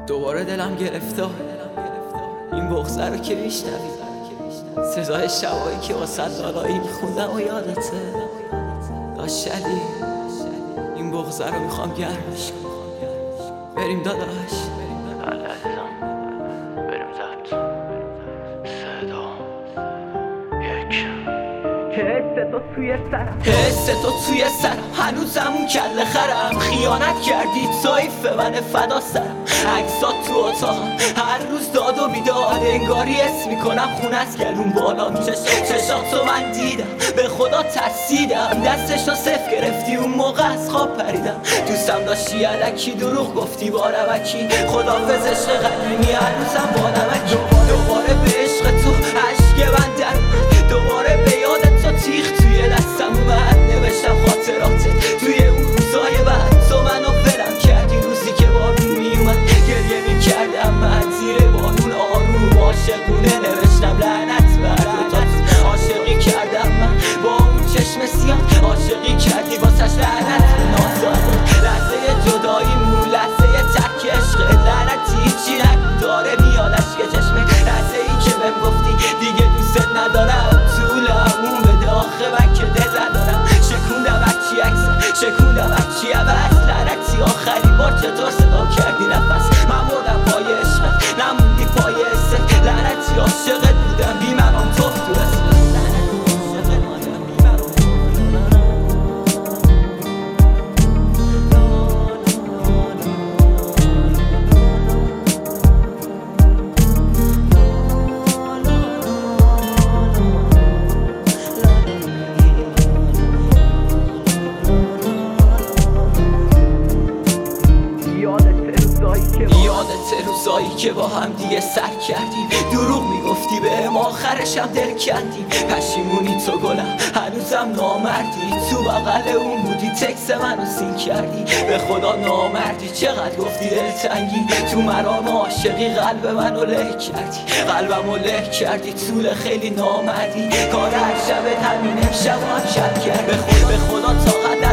دوباره دلم گرفته این بغضه رو که میشنوی، سزای شبایی که واسه لالایی میخوندم و یادته داشلی. این بغضه رو میخوام گرمش کنم. بریم داداش. بله عزیزم، بریم زد. صدا یک. حس تو توی سرم هنوزم اون کله خرم. خیانت کردی طایف من فدا سرم. عکسات تو اتاقم هر روز داد و بیداد، انگاری اسم میکنم خون از گلون بالا. چشاتو من دیدم به خدا ترسیدم. دستشو صف گرفتی اون موقع از خواب پریدم. دوستم داشتی الکی دروغ گفتی با رمکی. خدافظ عشق قدیمی هنوزم با نمکی. دوباره به عشق تو عشق من در اومد. دوباره به یاد تو تیغ توی دستم اومد. نوشتم خاطراتت توی اون روزای بعد. تو منو ولم کردی روزی که بارون میومد. گریه میکردم من زیر بارون آروم عاشقونه. نوشتم لعنت بر دوتات. عاشقی کردم من با اون چشم سیاه. عاشقی کردی واسش لعنت نازاده. لحظه جداییمون لحظه ترک عشق. لعنتی هیچی نگو داره میاد اشک چشمه. لحظه ای که بهم گفتی دیگه دوست ندارم. طول همون بده آخه من که دل ندارم. شکوندم هرچی عکس شکوندم هرچی عوض. لعنتی آخرین بار چطور صدا کردی نفس. من بردم پای عشقت نموندی پای حست. لعنتی عاشقت بودم بیمرام تو رسید. یادت روزایی که با هم دیگه سر کردیم. دروغ میگفتی بهم آخرشم دل کندیم. پشیمونی تو گلم هنوزم نامردی. تو بغل اون بودی تکس منو سین کردی. به خدا نامردی چقدر گفتی دلتنگی. تو مرام عاشقی قلب منو له کردی. قلبمو له کردی طول خیلی نامردی. کار هر شبت همین امشب هم شب کرد. به خدا طاقت